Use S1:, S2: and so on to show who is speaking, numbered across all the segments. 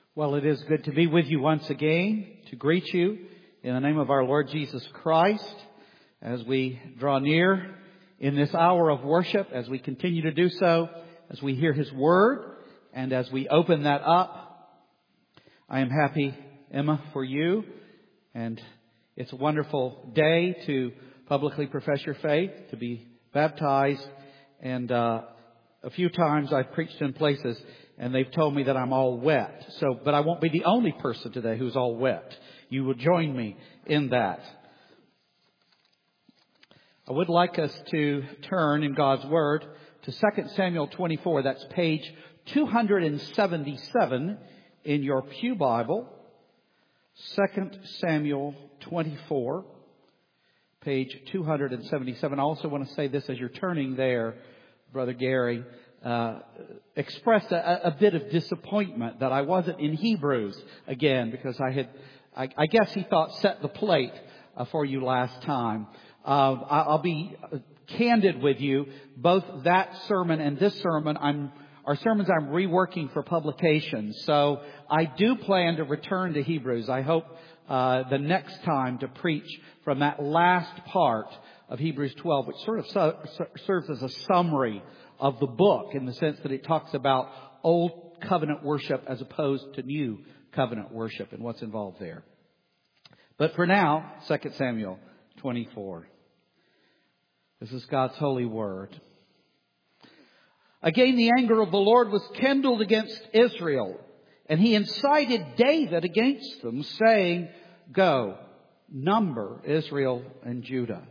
S1: Well, it is good to be with you once again, to greet you in the name of our Lord Jesus Christ as we draw near in this hour of worship, as we continue to do so, as we hear His Word, and as we open that up. I am happy, Emma, for you, and it's a wonderful day to publicly profess your faith, to be baptized, and a few times I've preached in places and they've told me that I'm all wet. But I won't be the only person today who's all wet. You will join me in that. I would like us to turn in God's Word to 2 Samuel 24. That's page 277 in your pew Bible. 2 Samuel 24, page 277. I also want to say this as you're turning there, Brother Gary. Expressed a bit of disappointment that I wasn't in Hebrews again, because I guess he thought set the plate for you last time. I'll be candid with you. Both that sermon and this sermon, our sermons I'm reworking for publication. So I do plan to return to Hebrews. I hope the next time to preach from that last part of Hebrews 12, which sort of serves as a summary of the book, in the sense that it talks about old covenant worship as opposed to new covenant worship and what's involved there. But for now, 2 Samuel 24. This is God's holy word. Again, the anger of the Lord was kindled against Israel, and He incited David against them, saying, "Go, number Israel and Judah."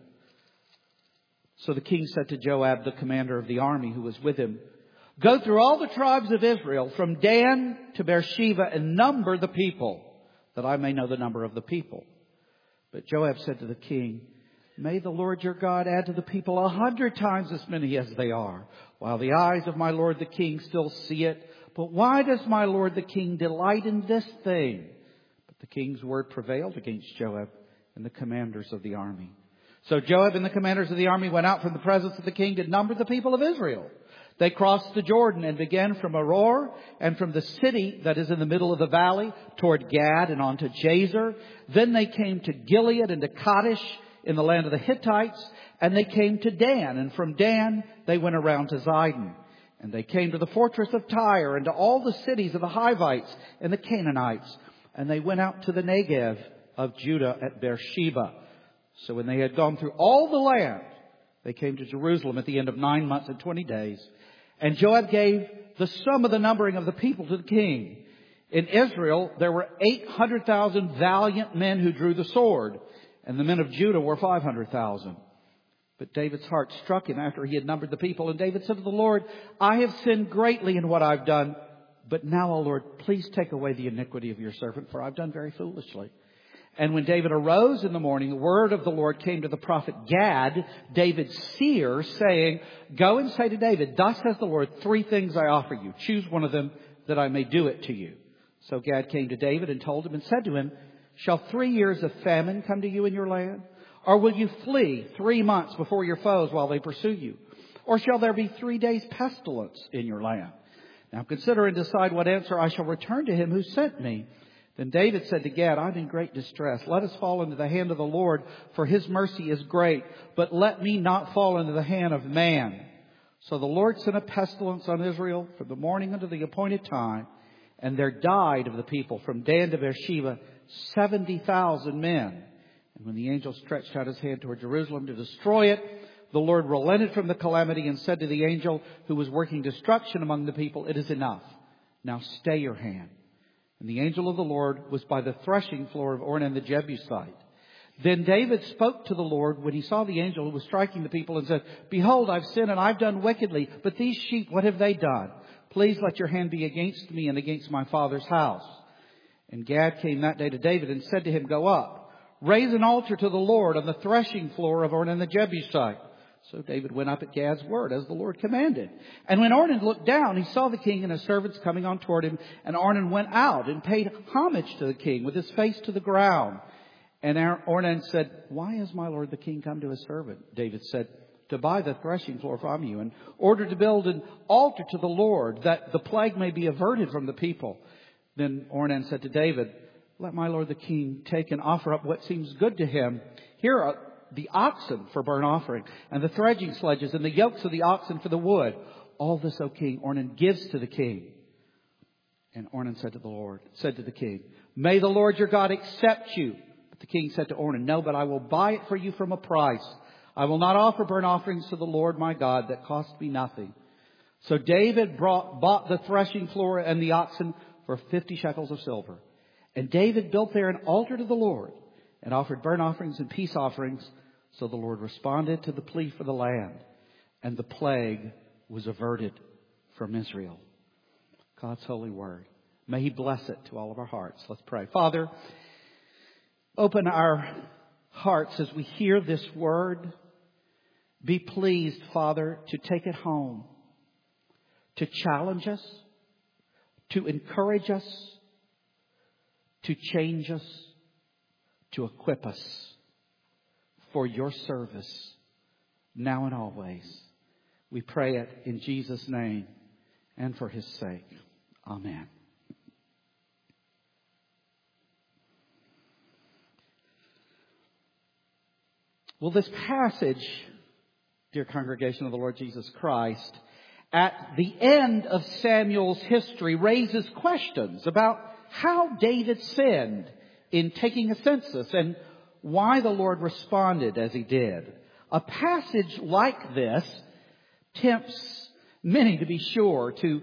S1: So the king said to Joab, the commander of the army who was with him, "Go through all the tribes of Israel, from Dan to Beersheba, and number the people, that I may know the number of the people." But Joab said to the king, "May the Lord your God add to the people 100 times as many as they are, while the eyes of my lord the king still see it. But why does my lord the king delight in this thing?" But the king's word prevailed against Joab and the commanders of the army. So Joab and the commanders of the army went out from the presence of the king to number the people of Israel. They crossed the Jordan and began from Aroer, and from the city that is in the middle of the valley toward Gad and on to Jazer. Then they came to Gilead and to Kadesh in the land of the Hittites, and they came to Dan, and from Dan they went around to Zidon. And they came to the fortress of Tyre and to all the cities of the Hivites and the Canaanites, and they went out to the Negev of Judah at Beersheba. So when they had gone through all the land, they came to Jerusalem at the end of 9 months and 20 days. And Joab gave the sum of the numbering of the people to the king. In Israel, there were 800,000 valiant men who drew the sword, and the men of Judah were 500,000. But David's heart struck him after he had numbered the people. And David said to the Lord, "I have sinned greatly in what I've done. But now, O Lord, please take away the iniquity of your servant, for I've done very foolishly." And when David arose in the morning, the word of the Lord came to the prophet Gad, David's seer, saying, "Go and say to David, 'Thus says the Lord, 3 things I offer you. Choose one of them, that I may do it to you.'" So Gad came to David and told him and said to him, "Shall 3 years of famine come to you in your land? Or will you flee 3 months before your foes while they pursue you? Or shall there be 3 days pestilence in your land? Now consider and decide what answer I shall return to him who sent me." Then David said to Gad, "I'm in great distress. Let us fall into the hand of the Lord, for His mercy is great. But let me not fall into the hand of man." So the Lord sent a pestilence on Israel from the morning unto the appointed time, and there died of the people from Dan to Beersheba 70,000 men. And when the angel stretched out his hand toward Jerusalem to destroy it, the Lord relented from the calamity and said to the angel who was working destruction among the people, "It is enough. Now stay your hand." And the angel of the Lord was by the threshing floor of Ornan the Jebusite. Then David spoke to the Lord when he saw the angel who was striking the people and said, "Behold, I've sinned and I've done wickedly. But these sheep, what have they done? Please let your hand be against me and against my father's house." And Gad came that day to David and said to him, "Go up, raise an altar to the Lord on the threshing floor of Ornan the Jebusite." So David went up at Gad's word, as the Lord commanded. And when Ornan looked down, he saw the king and his servants coming on toward him. And Ornan went out and paid homage to the king with his face to the ground. And Ornan said, "Why has my lord the king come to his servant?" David said, "To buy the threshing floor from you, in order to build an altar to the Lord, that the plague may be averted from the people." Then Ornan said to David, "Let my lord the king take and offer up what seems good to him. Here are the oxen for burnt offering, and the threshing sledges, and the yokes of the oxen for the wood. All this, O king," Ornan gives to the king. And Ornan said to the king, "May the Lord your God accept you." But the king said to Ornan, "No, but I will buy it for you from a price. I will not offer burnt offerings to the Lord my God that cost me nothing." So David bought the threshing floor and the oxen for 50 shekels of silver. And David built there an altar to the Lord and offered burnt offerings and peace offerings. So the Lord responded to the plea for the land, and the plague was averted from Israel. God's holy word. May He bless it to all of our hearts. Let's pray. Father, open our hearts as we hear this word. Be pleased, Father, to take it home, to challenge us, to encourage us, to change us, to equip us for your service now and always. We pray it in Jesus' name and for His sake. Amen. Well, this passage, dear congregation of the Lord Jesus Christ, at the end of Samuel's history raises questions about how David sinned in taking a census and why the Lord responded as He did. A passage like this tempts many, to be sure, to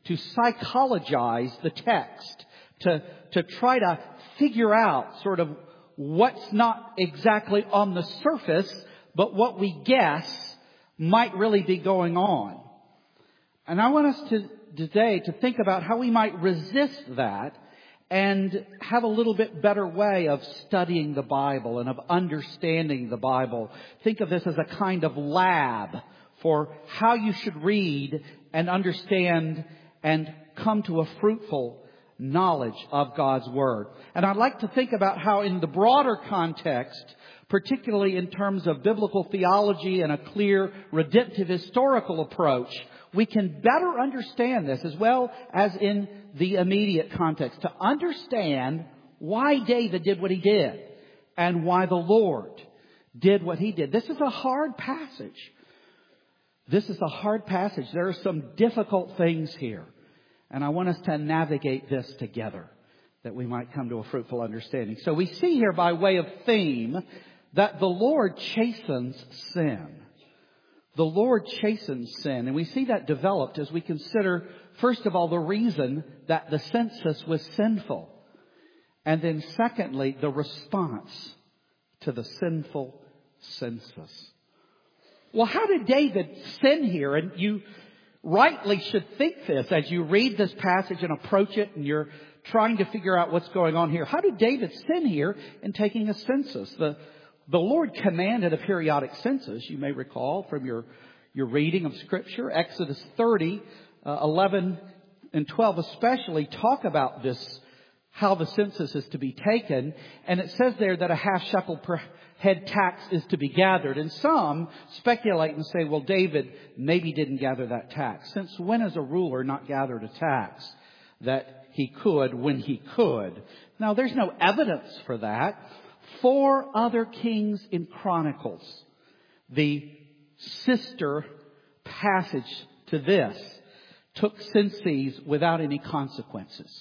S1: psychologize the text, to try to figure out sort of what's not exactly on the surface, but what we guess might really be going on. And I want us today to think about how we might resist that and have a little bit better way of studying the Bible and of understanding the Bible. Think of this as a kind of lab for how you should read and understand and come to a fruitful knowledge of God's Word. And I'd like to think about how in the broader context, particularly in terms of biblical theology and a clear redemptive historical approach, we can better understand this as well as in the immediate context. To understand why David did what he did and why the Lord did what He did. This is a hard passage. This is a hard passage. There are some difficult things here. And I want us to navigate this together, that we might come to a fruitful understanding. So we see here by way of theme that the Lord chastens sin. The Lord chastens sin. And we see that developed as we consider, first of all, the reason that the census was sinful. And then secondly, the response to the sinful census. Well, how did David sin here? And you rightly should think this as you read this passage and approach it and you're trying to figure out what's going on here. How did David sin here in taking a census? The Lord commanded a periodic census, you may recall from your reading of Scripture. Exodus 30, 11 and 12 especially talk about this, how the census is to be taken. And it says there that a half shekel per head tax is to be gathered. And some speculate and say, well, David maybe didn't gather that tax. Since when has a ruler not gathered a tax that he could when he could? Now, there's no evidence for that. 4 other kings in Chronicles, the sister passage to this, took censuses without any consequences.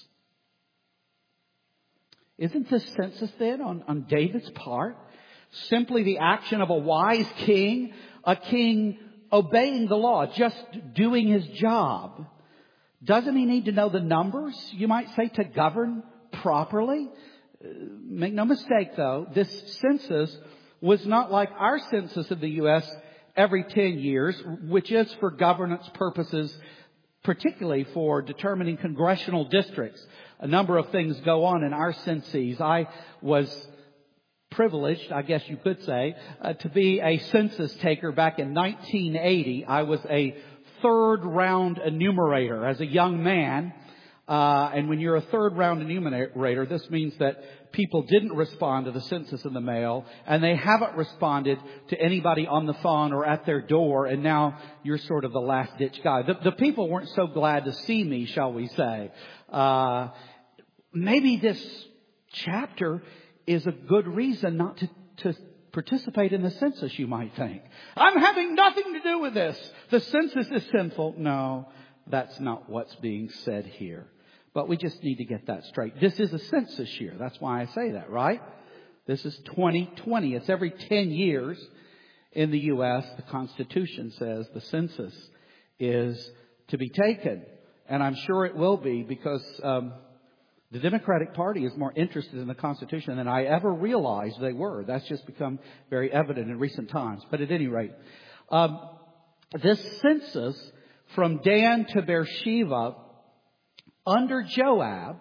S1: Isn't this census then on David's part simply the action of a wise king, a king obeying the law, just doing his job? Doesn't he need to know the numbers, you might say, to govern properly? Make no mistake, though, this census was not like our census of the U.S. every 10 years, which is for governance purposes, particularly for determining congressional districts. A number of things go on in our censuses. I was privileged, I guess you could say, to be a census taker back in 1980. I was a third round enumerator as a young man. And when you're a third round enumerator, this means that people didn't respond to the census in the mail, and they haven't responded to anybody on the phone or at their door, and now you're sort of the last ditch guy. The people weren't so glad to see me, shall we say. maybe this chapter is a good reason not to participate in the census, you might think. I'm having nothing to do with this. The census is sinful. No, that's not what's being said here. But we just need to get that straight. This is a census year. That's why I say that, right? This is 2020. It's every 10 years in the U.S. The Constitution says the census is to be taken. And I'm sure it will be, because the Democratic Party is more interested in the Constitution than I ever realized they were. That's just become very evident in recent times. But at any rate, this census from Dan to Beersheba under Joab,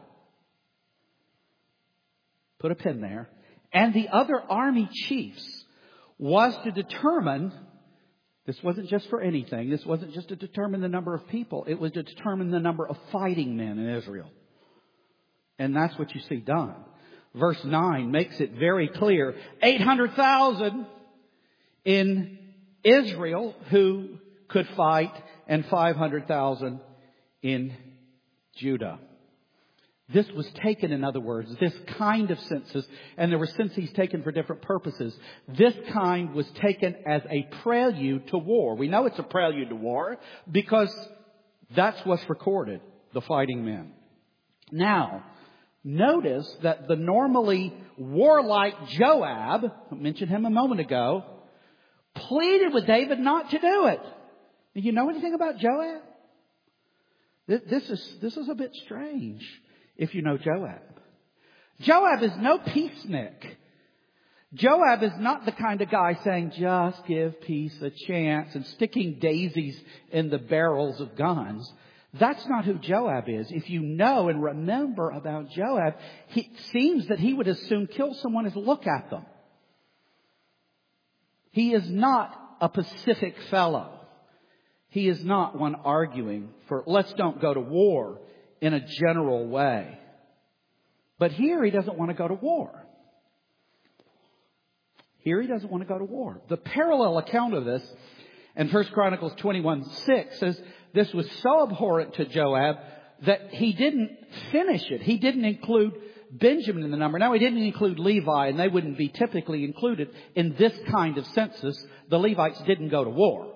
S1: put a pin there, and the other army chiefs, was to determine, this wasn't just for anything, this wasn't just to determine the number of people, it was to determine the number of fighting men in Israel. And that's what you see done. Verse 9 makes it very clear. 800,000 in Israel who could fight, and 500,000 in Judah. This was taken, in other words, this kind of census, and there were censuses taken for different purposes. This kind was taken as a prelude to war. We know it's a prelude to war because that's what's recorded, the fighting men. Now, notice that the normally warlike Joab, I mentioned him a moment ago, pleaded with David not to do it. Do you know anything about Joab? This is a bit strange if you know Joab. Joab is no peacenik. Joab is not the kind of guy saying, just give peace a chance, and sticking daisies in the barrels of guns. That's not who Joab is. If you know and remember about Joab, it seems that he would as soon kill someone as look at them. He is not a pacific fellow. He is not one arguing for let's don't go to war in a general way. But here he doesn't want to go to war. Here he doesn't want to go to war. The parallel account of this in 1 Chronicles 21:6 says this was so abhorrent to Joab that he didn't finish it. He didn't include Benjamin in the number. Now, he didn't include Levi, and they wouldn't be typically included in this kind of census. The Levites didn't go to war.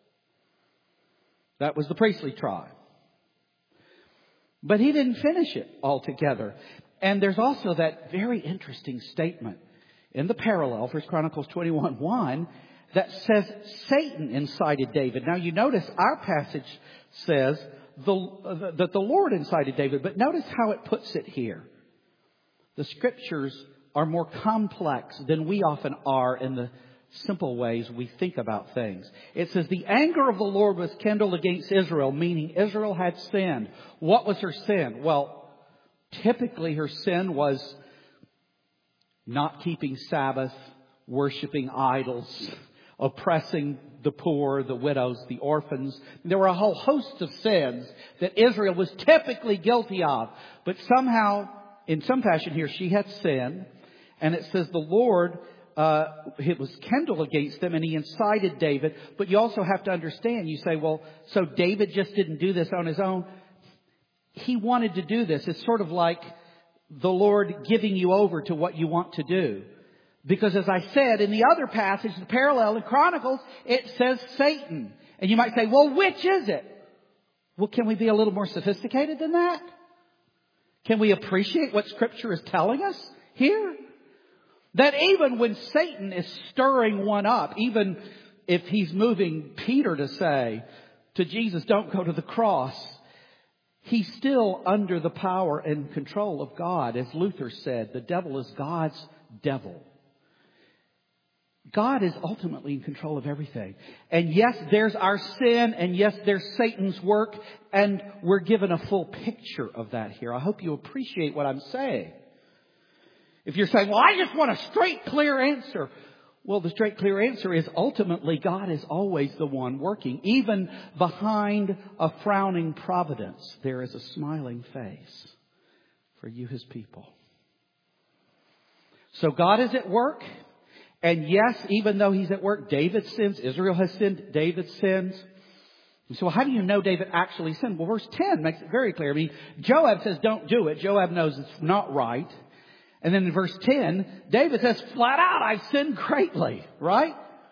S1: That was the priestly tribe. But he didn't finish it altogether. And there's also that very interesting statement in the parallel, 1 Chronicles 21:1, that says Satan incited David. Now you notice our passage says that the Lord incited David. But notice how it puts it here. The scriptures are more complex than we often are in the simple ways we think about things. It says the anger of the Lord was kindled against Israel, meaning Israel had sinned. What was her sin? Well, typically her sin was not keeping Sabbath, worshiping idols, oppressing the poor, the widows, the orphans. There were a whole host of sins that Israel was typically guilty of. But somehow, in some fashion here, she had sinned. And it says the Lord, it was kindled against them, and he incited David. But you also have to understand, you say, well, so David just didn't do this on his own. He wanted to do this. It's sort of like the Lord giving you over to what you want to do. Because as I said, in the other passage, the parallel in Chronicles, it says Satan. And you might say, well, which is it? Well, can we be a little more sophisticated than that? Can we appreciate what Scripture is telling us here? That even when Satan is stirring one up, even if he's moving Peter to say to Jesus, don't go to the cross, he's still under the power and control of God. As Luther said, the devil is God's devil. God is ultimately in control of everything. And yes, there's our sin, and yes, there's Satan's work, and we're given a full picture of that here. I hope you appreciate what I'm saying. If you're saying, well, I just want a straight, clear answer. Well, the straight, clear answer is ultimately God is always the one working. Even behind a frowning providence, there is a smiling face for you, his people. So God is at work. And yes, even though he's at work, David sins. Israel has sinned. David sins. So how do you know David actually sinned? Well, verse 10 makes it very clear. I mean, Joab says don't do it. Joab knows it's not right. And then in verse 10, David says flat out, I've sinned greatly, right?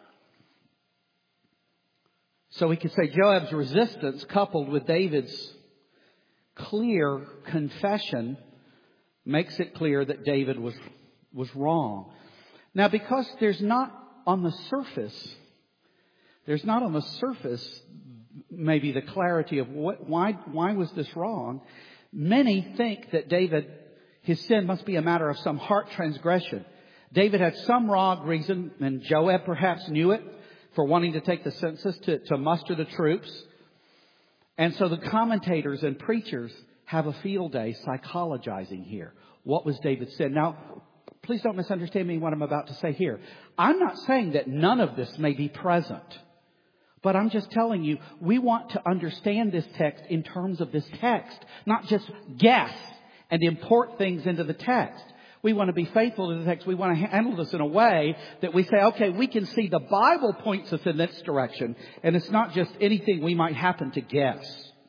S1: So we could say Joab's resistance coupled with David's clear confession makes it clear that David was wrong. Now, because there's not on the surface maybe the clarity of why was this wrong, many think that his sin must be a matter of some heart transgression. David had some wrong reason, and Joab perhaps knew it, for wanting to take the census to muster the troops. And so the commentators and preachers have a field day psychologizing here. What was David's sin? Now, please don't misunderstand me what I'm about to say here. I'm not saying that none of this may be present. But I'm just telling you, we want to understand this text in terms of this text, not just guess and import things into the text. We want to be faithful to the text. We want to handle this in a way that we say, okay, we can see the Bible points us in this direction, and it's not just anything we might happen to guess.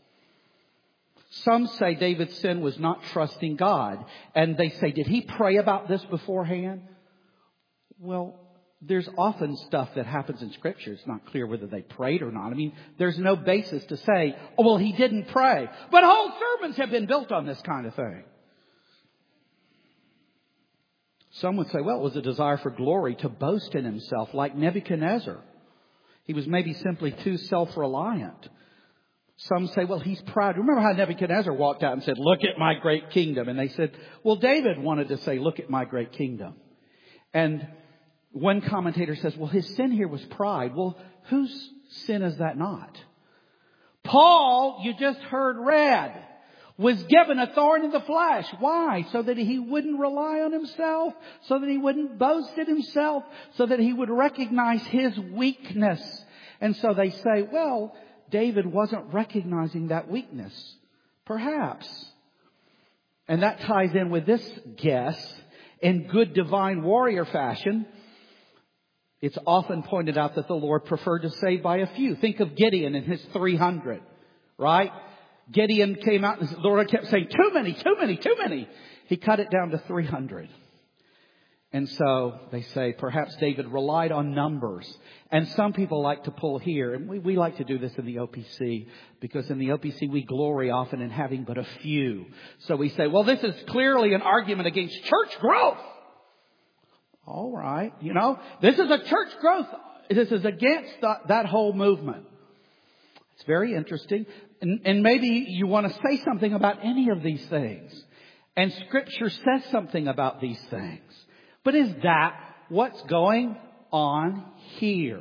S1: Some say David's sin was not trusting God. And they say, did he pray about this beforehand? Well, there's often stuff that happens in Scripture. It's not clear whether they prayed or not. I mean, there's no basis to say, oh, well, he didn't pray. But whole sermons have been built on this kind of thing. Some would say, well, it was a desire for glory to boast in himself like Nebuchadnezzar. He was maybe simply too self-reliant. Some say, well, he's proud. Remember how Nebuchadnezzar walked out and said, look at my great kingdom. And they said, well, David wanted to say, look at my great kingdom. And one commentator says, well, his sin here was pride. Well, whose sin is that not? Paul, you just heard read, was given a thorn in the flesh. Why? So that he wouldn't rely on himself, so that he wouldn't boast in himself, so that he would recognize his weakness. And so they say, well, David wasn't recognizing that weakness. Perhaps. And that ties in with this guess in good divine warrior fashion. It's often pointed out that the Lord preferred to save by a few. Think of Gideon and his 300, right? Gideon came out and the Lord kept saying, too many, too many, too many. He cut it down to 300. And so they say perhaps David relied on numbers. And some people like to pull here. And we like to do this in the OPC because in the OPC we glory often in having but a few. So we say, well, this is clearly an argument against church growth. All right. You know, this is a church growth. This is against that whole movement. It's very interesting. And maybe you want to say something about any of these things. And Scripture says something about these things. But is that what's going on here?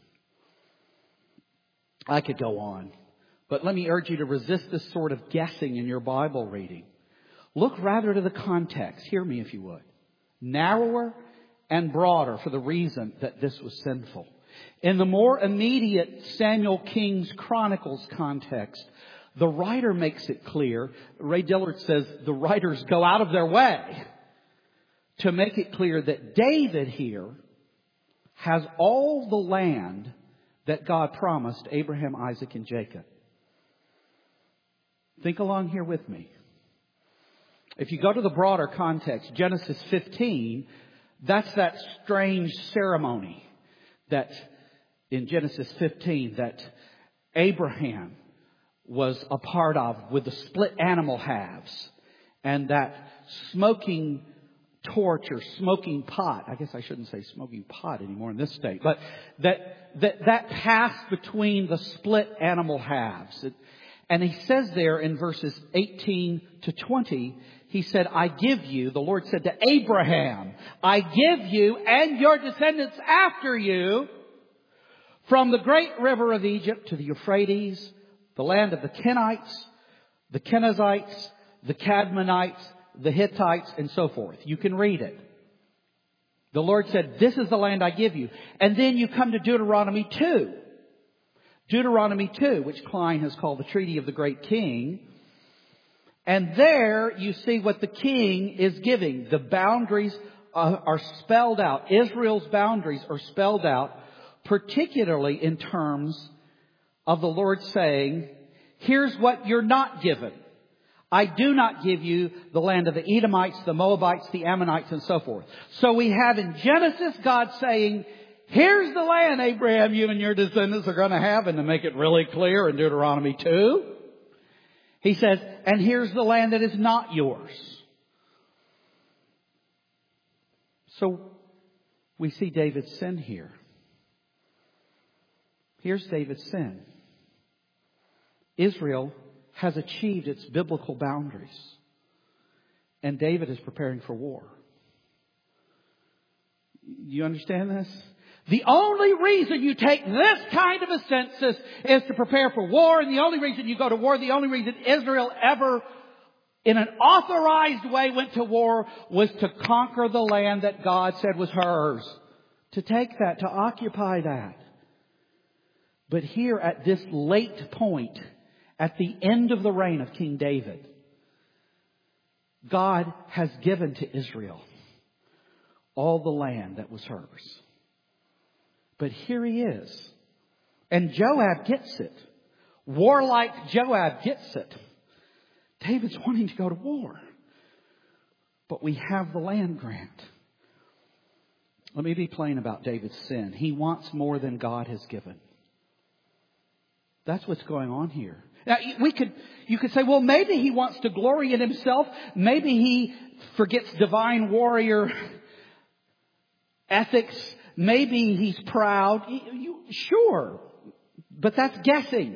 S1: I could go on. But let me urge you to resist this sort of guessing in your Bible reading. Look rather to the context. Hear me if you would. Narrower and broader for the reason that this was sinful. In the more immediate Samuel King's Chronicles context, the writer makes it clear. Ray Dillard says the writers go out of their way to make it clear that David here has all the land that God promised Abraham, Isaac, and Jacob. Think along here with me. If you go to the broader context, Genesis 15, that's that strange ceremony that in Genesis 15 that Abraham was a part of with the split animal halves and that smoking torch or smoking pot. I guess I shouldn't say smoking pot anymore in this state, but that passed between the split animal halves. And he says there in verses 18 to 20, he said, I give you, the Lord said to Abraham, I give you and your descendants after you from the great river of Egypt to the Euphrates, the land of the Kenites, the Kenizzites, the Cadmonites, the Hittites, and so forth. You can read it. The Lord said, this is the land I give you. And then you come to Deuteronomy 2. Deuteronomy 2, which Klein has called the Treaty of the Great King. And there you see what the king is giving. The boundaries are spelled out. Israel's boundaries are spelled out, particularly in terms of the Lord saying, here's what you're not given. I do not give you the land of the Edomites, the Moabites, the Ammonites, and so forth. So we have in Genesis God saying, here's the land, Abraham, you and your descendants are going to have. And to make it really clear in Deuteronomy 2, He says, and here's the land that is not yours. So we see David's sin here. Here's David's sin. Israel has achieved its biblical boundaries. And David is preparing for war. You understand this? The only reason you take this kind of a census is to prepare for war. And the only reason you go to war, the only reason Israel ever, in an authorized way, went to war was to conquer the land that God said was hers. To take that, to occupy that. But here at this late point, at the end of the reign of King David, God has given to Israel all the land that was hers. But here he is. And Joab gets it. Warlike Joab gets it. David's wanting to go to war. But we have the land grant. Let me be plain about David's sin. He wants more than God has given. That's what's going on here. Now, you could say, well, maybe he wants to glory in himself. Maybe he forgets divine warrior ethics. Maybe he's proud. Sure. But that's guessing.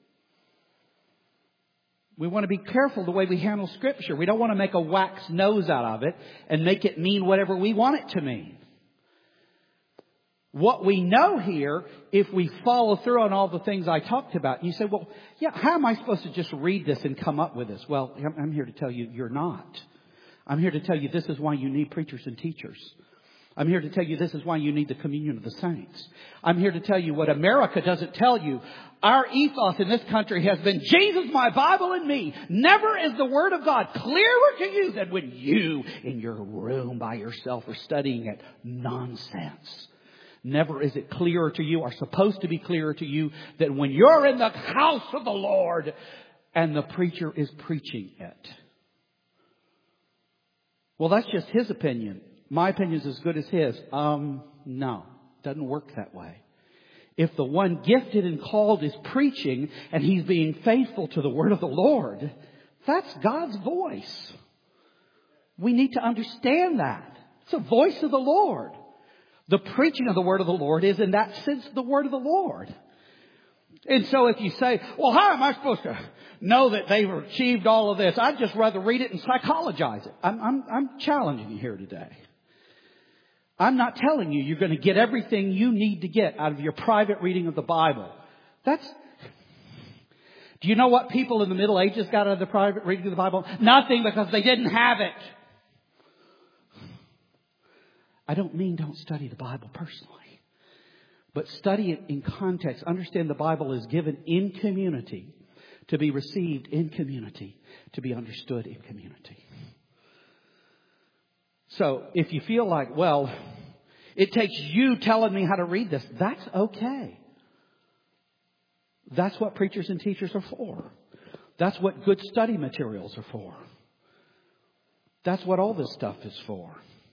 S1: We want to be careful the way we handle Scripture. We don't want to make a wax nose out of it and make it mean whatever we want it to mean. What we know here, if we follow through on all the things I talked about, you say, well, yeah, how am I supposed to just read this and come up with this? Well, I'm here to tell you, you're not. I'm here to tell you this is why you need preachers and teachers. I'm here to tell you this is why you need the communion of the saints. I'm here to tell you what America doesn't tell you. Our ethos in this country has been Jesus, my Bible, and me. Never is the Word of God clearer to you than when you, in your room by yourself, are studying it. Nonsense. Never is it clearer to you, or supposed to be clearer to you, than when you're in the house of the Lord and the preacher is preaching it. Well, that's just his opinion. My opinion is as good as his. No, it doesn't work that way. If the one gifted and called is preaching and he's being faithful to the word of the Lord, that's God's voice. We need to understand that. It's the voice of the Lord. The preaching of the word of the Lord is, in that sense, the word of the Lord. And so if you say, well, how am I supposed to know that they've achieved all of this? I'd just rather read it and psychologize it. I'm challenging you here today. I'm not telling you you're going to get everything you need to get out of your private reading of the Bible. Do you know what people in the Middle Ages got out of the private reading of the Bible? Nothing, because they didn't have it. I don't mean don't study the Bible personally, but study it in context. Understand the Bible is given in community, to be received in community, to be understood in community. So if you feel like, well, it takes you telling me how to read this, that's okay. That's what preachers and teachers are for. That's what good study materials are for. That's what all this stuff is for.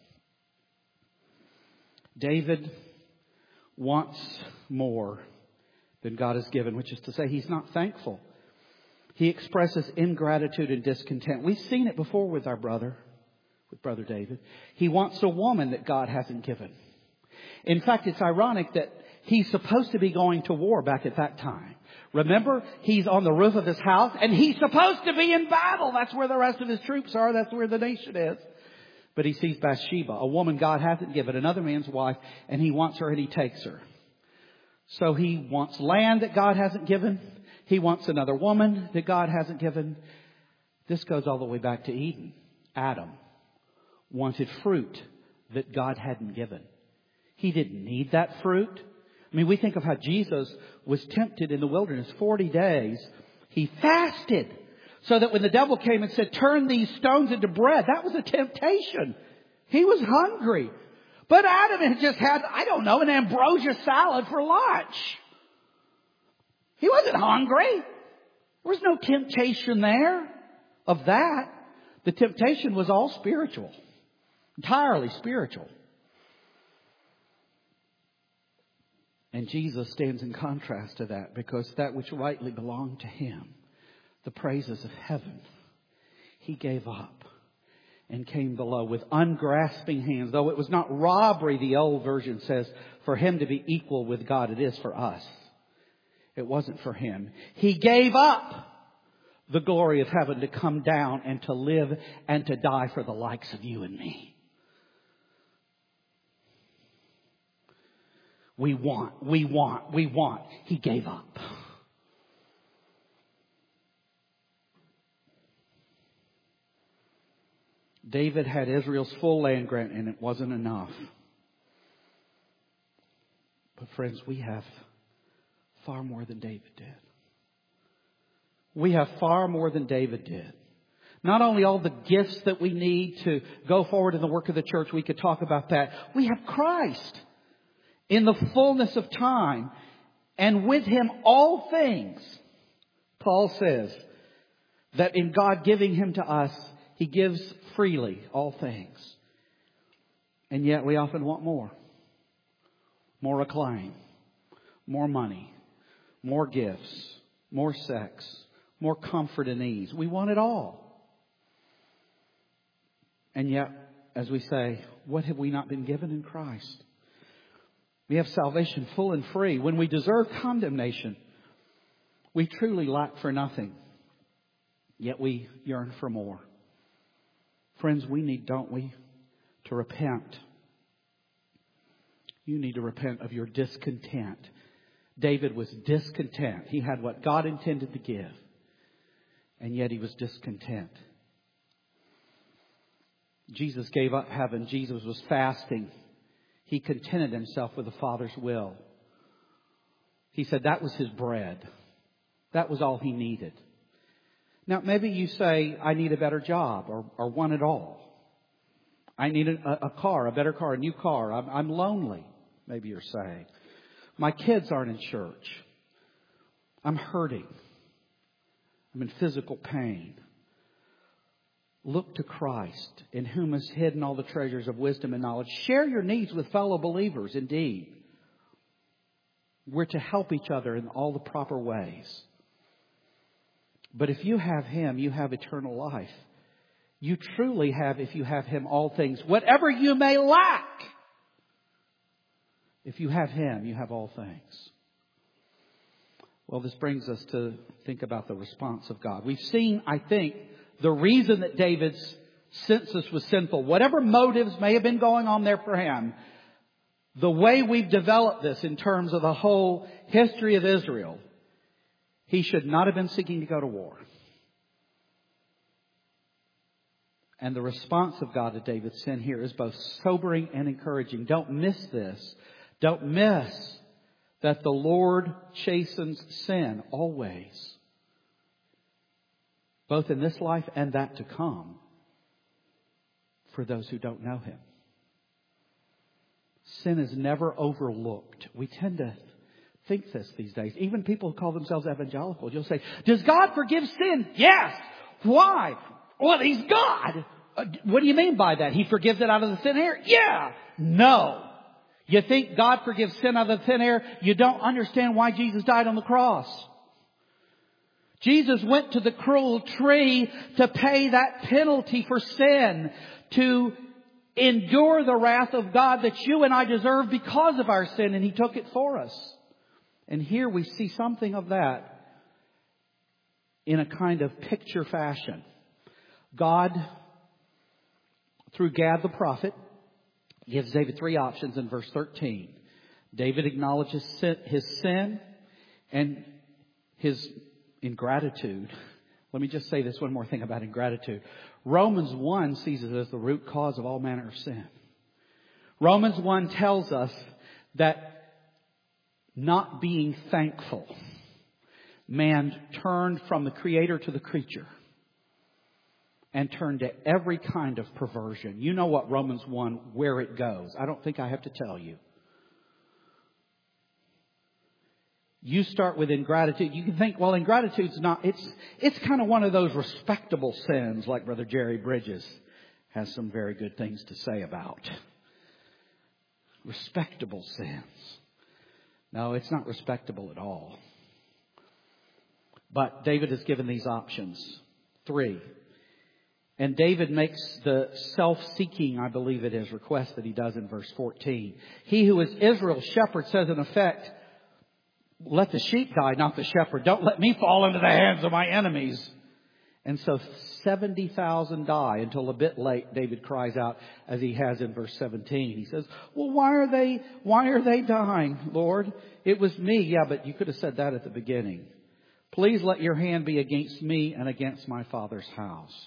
S1: David wants more than God has given, which is to say he's not thankful. He expresses ingratitude and discontent. We've seen it before with Brother David. He wants a woman that God hasn't given. In fact, it's ironic that he's supposed to be going to war back at that time. Remember, he's on the roof of his house and he's supposed to be in battle. That's where the rest of his troops are. That's where the nation is. But he sees Bathsheba, a woman God hasn't given, another man's wife, and he wants her and he takes her. So he wants land that God hasn't given. He wants another woman that God hasn't given. This goes all the way back to Eden. Adam wanted fruit that God hadn't given. He didn't need that fruit. I mean, we think of how Jesus was tempted in the wilderness 40 days. He fasted. So that when the devil came and said, turn these stones into bread, that was a temptation. He was hungry. But Adam had just had, an ambrosia salad for lunch. He wasn't hungry. There was no temptation there of that. The temptation was all spiritual. Entirely spiritual. And Jesus stands in contrast to that, because that which rightly belonged to Him, the praises of heaven, He gave up and came below with ungrasping hands. Though it was not robbery, the old version says, for Him to be equal with God. It is for us. It wasn't for Him. He gave up the glory of heaven to come down and to live and to die for the likes of you and me. We want. He gave up. David had Israel's full land grant, and it wasn't enough. But friends, we have far more than David did. We have far more than David did. Not only all the gifts that we need to go forward in the work of the church, we could talk about that. We have Christ in the fullness of time, and with Him all things. Paul says that in God giving Him to us, He gives freely all things. And yet we often want more. More acclaim. More money. More gifts. More sex. More comfort and ease. We want it all. And yet, as we say, what have we not been given in Christ? We have salvation full and free. When we deserve condemnation, we truly lack for nothing. Yet we yearn for more. Friends, we need, don't we, to repent. You need to repent of your discontent. David was discontent. He had what God intended to give, and yet he was discontent. Jesus gave up heaven. Jesus was fasting. He contented Himself with the Father's will. He said that was His bread. That was all He needed. Now, maybe you say, I need a better job, or one at all. I need a car, a better car, a new car. I'm lonely, maybe you're saying. My kids aren't in church. I'm hurting. I'm in physical pain. Look to Christ, in whom is hidden all the treasures of wisdom and knowledge. Share your needs with fellow believers, indeed. We're to help each other in all the proper ways. But if you have Him, you have eternal life. You truly have, if you have Him, all things. Whatever you may lack, if you have Him, you have all things. Well, this brings us to think about the response of God. We've seen, I think, the reason that David's census was sinful. Whatever motives may have been going on there for him, the way we've developed this in terms of the whole history of Israel, he should not have been seeking to go to war. And the response of God to David's sin here is both sobering and encouraging. Don't miss this. Don't miss that the Lord chastens sin always. Both in this life and that to come. For those who don't know Him. Sin is never overlooked. We tend to think this these days. Even people who call themselves evangelical, you'll say, does God forgive sin? Yes. Why? Well, He's God. What do you mean by that? He forgives it out of the thin air? Yeah. No. You think God forgives sin out of the thin air? You don't understand why Jesus died on the cross. Jesus went to the cruel tree to pay that penalty for sin, to endure the wrath of God that you and I deserve because of our sin, and He took it for us. And here we see something of that in a kind of picture fashion. God, through Gad the prophet, gives David three options in verse 13. David acknowledges his sin and his ingratitude. Let me just say this one more thing about ingratitude. Romans 1 sees it as the root cause of all manner of sin. Romans 1 tells us that not being thankful, man turned from the Creator to the creature and turned to every kind of perversion. You know what Romans 1, where it goes. I don't think I have to tell you. You start with ingratitude. You can think, well, ingratitude's not, it's kind of one of those respectable sins like Brother Jerry Bridges has some very good things to say about. Respectable sins. No, it's not respectable at all. But David has given these options. 3. And David makes the self-seeking, I believe it is, request that he does in verse 14. He who is Israel's shepherd says in effect, let the sheep die, not the shepherd. Don't let me fall into the hands of my enemies. And so 70,000 die until a bit late. David cries out as he has in verse 17. He says, well, why are they dying, Lord? It was me. Yeah, but you could have said that at the beginning. Please let your hand be against me and against my father's house.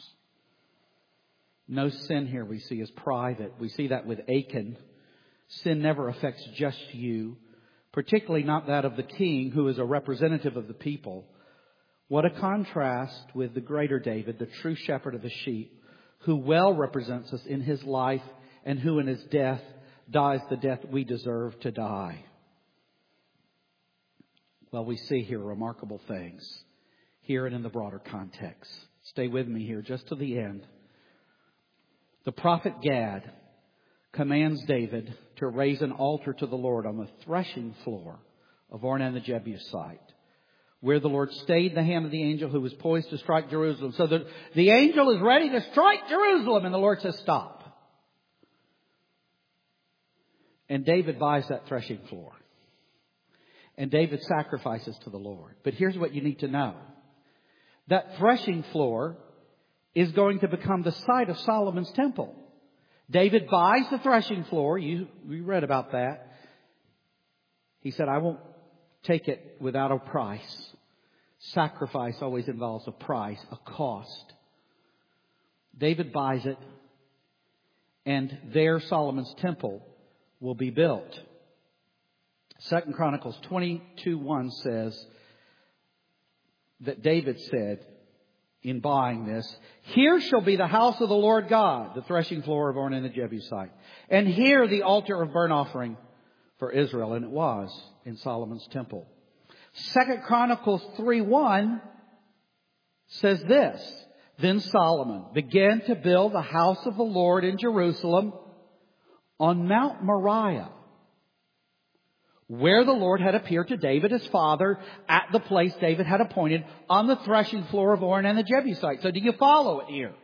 S1: No sin here we see is private. We see that with Achan. Sin never affects just you, particularly not that of the king who is a representative of the people. What a contrast with the greater David, the true shepherd of the sheep, who well represents us in his life and who in his death dies the death we deserve to die. Well, we see here remarkable things here and in the broader context. Stay with me here just to the end. The prophet Gad commands David to raise an altar to the Lord on the threshing floor of Ornan the Jebusite, where the Lord stayed the hand of the angel who was poised to strike Jerusalem. So the angel is ready to strike Jerusalem, and the Lord says, stop. And David buys that threshing floor. And David sacrifices to the Lord. But here's what you need to know. That threshing floor is going to become the site of Solomon's temple. David buys the threshing floor. We read about that. He said, I won't take it without a price. Sacrifice always involves a price, a cost. David buys it, and there Solomon's temple will be built. 2 Chronicles 22:1 says that David said in buying this, here shall be the house of the Lord God, the threshing floor of Ornan the Jebusite, and here the altar of burnt offering for Israel. And it was in Solomon's temple. 2 Chronicles 3:1 says this, then Solomon began to build the house of the Lord in Jerusalem on Mount Moriah, where the Lord had appeared to David his father at the place David had appointed on the threshing floor of Ornan the Jebusite. So do you follow it here?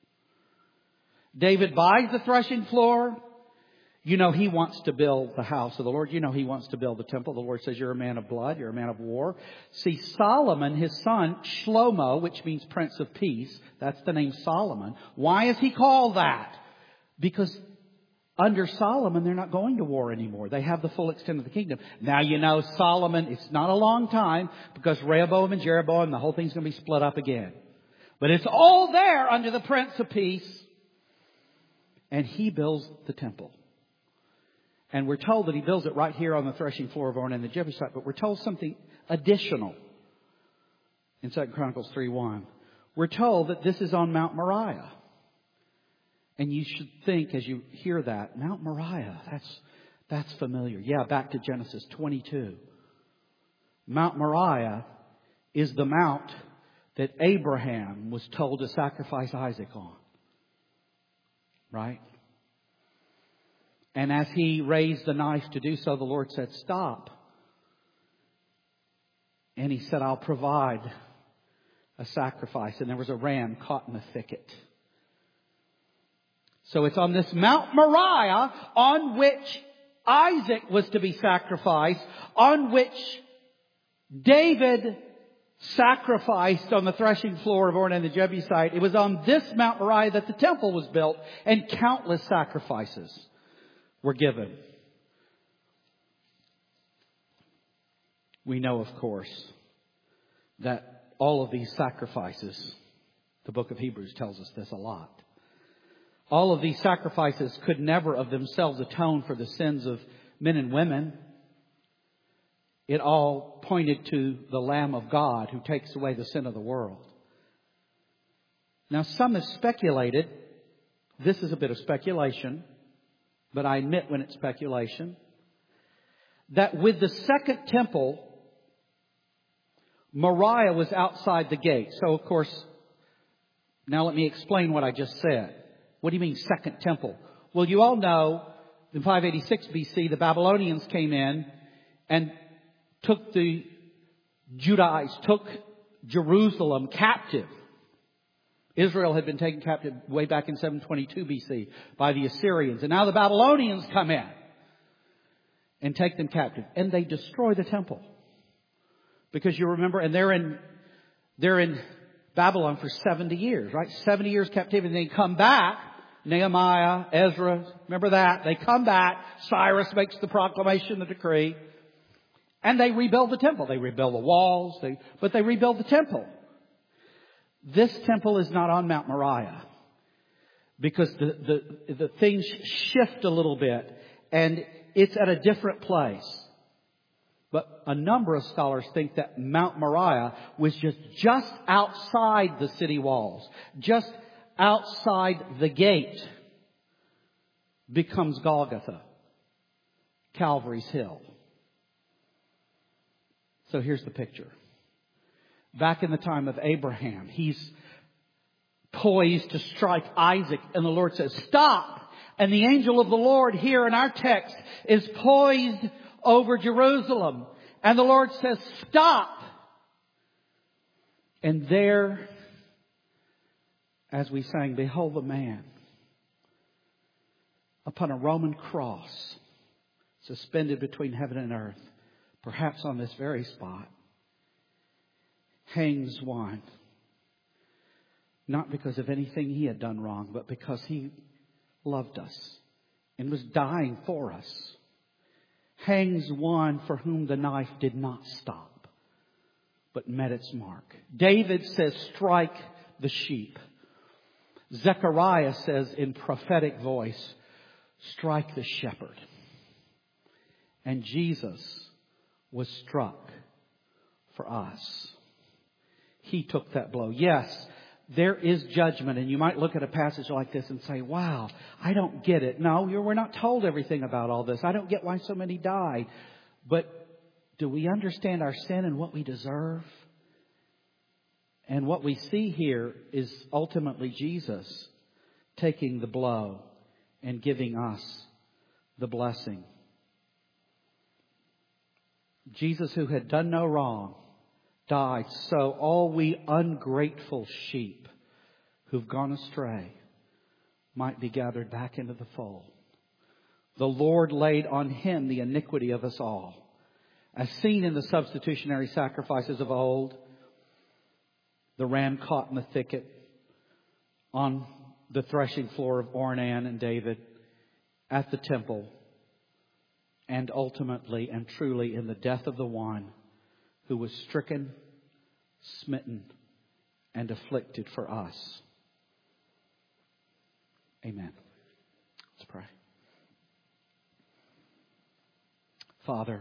S1: David buys the threshing floor. You know he wants to build the house of the Lord. You know he wants to build the temple. The Lord says you're a man of blood. You're a man of war. See, Solomon, his son, Shlomo, which means Prince of Peace. That's the name Solomon. Why is he called that? Because under Solomon, they're not going to war anymore. They have the full extent of the kingdom. Now, you know, Solomon, it's not a long time because Rehoboam and Jeroboam, the whole thing's going to be split up again. But it's all there under the Prince of Peace. And he builds the temple. And we're told that he builds it right here on the threshing floor of Ornan the Jebusite. But we're told something additional in 2 Chronicles 3:1. We're told that this is on Mount Moriah. And you should think as you hear that, Mount Moriah, that's familiar. Yeah, back to Genesis 22. Mount Moriah is the mount that Abraham was told to sacrifice Isaac on. Right? And as he raised the knife to do so, the Lord said, stop. And he said, I'll provide a sacrifice. And there was a ram caught in the thicket. So it's on this Mount Moriah on which Isaac was to be sacrificed, on which David sacrificed on the threshing floor of Ornan the Jebusite. It was on this Mount Moriah that the temple was built and countless sacrifices were given. We know, of course, that all of these sacrifices, the book of Hebrews tells us this a lot. All of these sacrifices could never of themselves atone for the sins of men and women. It all pointed to the Lamb of God who takes away the sin of the world. Now, some have speculated, this is a bit of speculation, but I admit when it's speculation, that with the second temple Moriah was outside the gate. So, of course, now let me explain what I just said. What do you mean, Second Temple? Well, you all know in 586 BC, the Babylonians came in and took Jerusalem captive. Israel had been taken captive way back in 722 BC by the Assyrians. And now the Babylonians come in and take them captive. And they destroy the temple. Because you remember, and they're in Babylon for 70 years, right? 70 years captivity. And they come back. Nehemiah, Ezra, remember that? They come back. Cyrus makes the proclamation, the decree. And they rebuild the temple. They rebuild the walls, but they rebuild the temple. This temple is not on Mount Moriah. Because the things shift a little bit. And it's at a different place. But a number of scholars think that Mount Moriah was just outside the city walls. Just outside the gate becomes Golgotha, Calvary's Hill. So here's the picture. Back in the time of Abraham, he's poised to strike Isaac, and the Lord says, "Stop!" And the angel of the Lord here in our text is poised over Jerusalem. And the Lord says, "Stop!" And there, as we sang, behold the man upon a Roman cross, suspended between heaven and earth, perhaps on this very spot, hangs one. Not because of anything he had done wrong, but because he loved us and was dying for us. Hangs one for whom the knife did not stop, but met its mark. David says, "Strike the sheep." Zechariah says in prophetic voice, "Strike the shepherd." And Jesus was struck for us. He took that blow. Yes, there is judgment. And you might look at a passage like this and say, "Wow, I don't get it." No, we're not told everything about all this. I don't get why so many died. But do we understand our sin and what we deserve? And what we see here is ultimately Jesus taking the blow and giving us the blessing. Jesus, who had done no wrong, died so all we ungrateful sheep who've gone astray might be gathered back into the fold. The Lord laid on him the iniquity of us all, as seen in the substitutionary sacrifices of old. The ram caught in the thicket on the threshing floor of Ornan and David, at the temple, and ultimately and truly in the death of the one who was stricken, smitten, and afflicted for us. Amen. Let's pray. Father,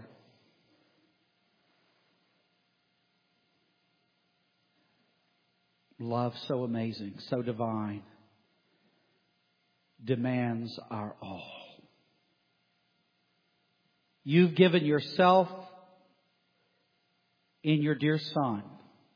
S1: love so amazing, so divine, demands our all. You've given yourself in your dear Son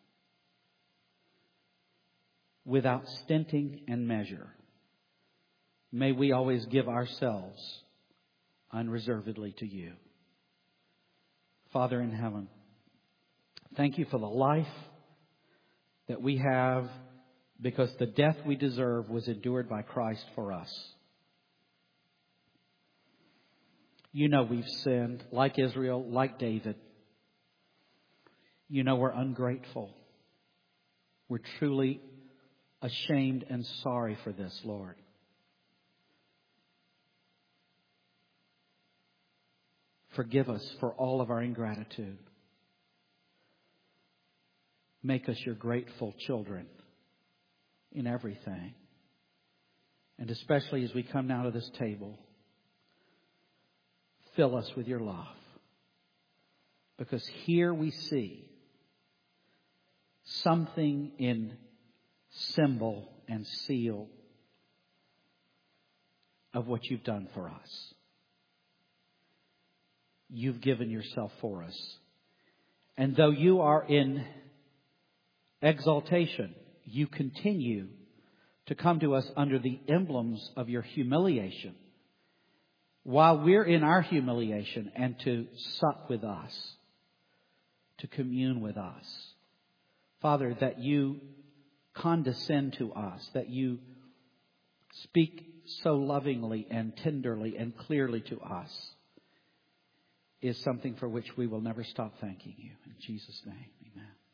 S1: without stinting and measure. May we always give ourselves unreservedly to you. Father in heaven, thank you for the life that we have, because the death we deserve was endured by Christ for us. You know we've sinned, like Israel, like David. You know we're ungrateful. We're truly ashamed and sorry for this, Lord. Forgive us for all of our ingratitude. Make us your grateful children in everything. And especially as we come now to this table, fill us with your love. Because here we see something in symbol and seal of what you've done for us. You've given yourself for us. And though you are in exaltation, you continue to come to us under the emblems of your humiliation while we're in our humiliation, and to sup with us, to commune with us. Father, that you condescend to us, that you speak so lovingly and tenderly and clearly to us, is something for which we will never stop thanking you. In Jesus' name, amen.